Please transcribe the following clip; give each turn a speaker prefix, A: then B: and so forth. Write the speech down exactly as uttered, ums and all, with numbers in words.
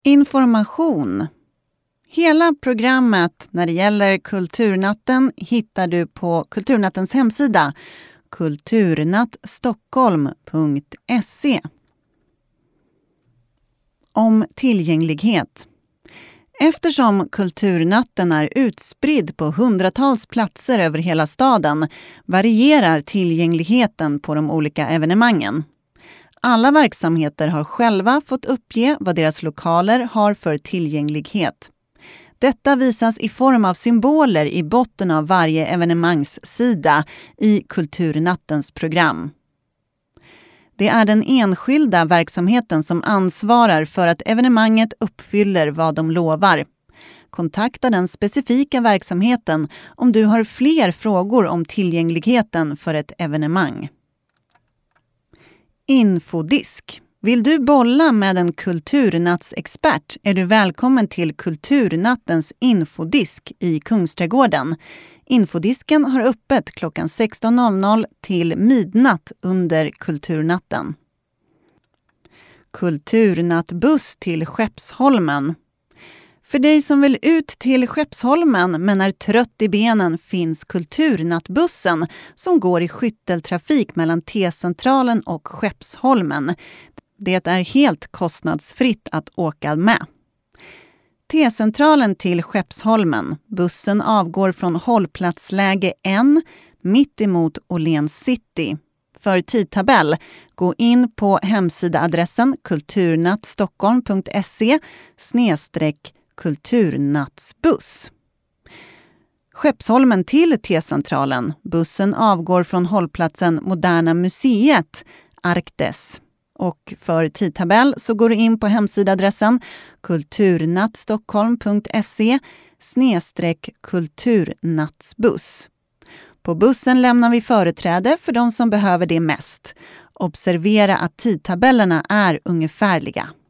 A: Information. Hela programmet när det gäller Kulturnatten hittar du på Kulturnattens hemsida kulturnattstockholm punkt se. Om tillgänglighet. Eftersom Kulturnatten är utspridd på hundratals platser över hela staden varierar tillgängligheten på de olika evenemangen. Alla verksamheter har själva fått uppge vad deras lokaler har för tillgänglighet. Detta visas i form av symboler i botten av varje evenemangssida i Kulturnattens program. Det är den enskilda verksamheten som ansvarar för att evenemanget uppfyller vad de lovar. Kontakta den specifika verksamheten om du har fler frågor om tillgängligheten för ett evenemang. Infodisk. Vill du bolla med en kulturnatsexpert är du välkommen till Kulturnattens infodisk i Kungsträdgården. Infodisken har öppet klockan sexton noll noll till midnatt under Kulturnatten. Kulturnattbuss till Skeppsholmen. För dig som vill ut till Skeppsholmen men är trött i benen finns Kulturnattbussen som går i skytteltrafik mellan T-centralen och Skeppsholmen. Det är helt kostnadsfritt att åka med. T-centralen till Skeppsholmen. Bussen avgår från hållplatsläge en mitt emot Åhléns City. För tidtabell, gå in på hemsidaadressen kulturnattstockholm punkt se snedstreck kulturnattsbuss. Skeppsholmen till T-centralen. Bussen avgår från hållplatsen Moderna museet, Arktes. Och för tidtabell så går du in på hemsidaadressen kulturnattstockholm punkt se snedstreck kulturnattsbuss. På bussen lämnar vi företräde för de som behöver det mest. Observera att tidtabellerna är ungefärliga.